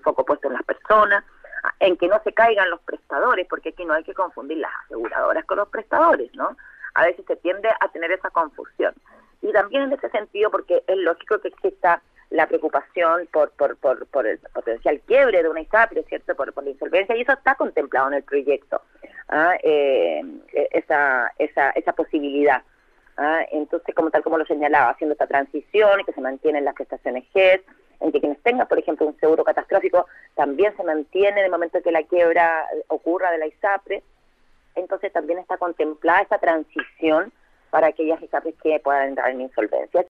foco puesto en las personas, en que no se caigan los prestadores, porque aquí no hay que confundir las aseguradoras con los prestadores, ¿no? A veces se tiende a tener esa confusión. Y también en ese sentido, porque es lógico que exista la preocupación por el potencial quiebre de una ISAPRE, ¿cierto? Por la insolvencia, y eso está contemplado en el proyecto, esa posibilidad. Entonces, tal como lo señalaba, haciendo esta transición y que se mantienen las prestaciones GES, en que quienes tengan, por ejemplo, un seguro catastrófico, también se mantiene en el momento que la quiebra ocurra de la ISAPRE. Entonces también está contemplada esa transición para aquellas ISAPRES que puedan entrar en insolvencia.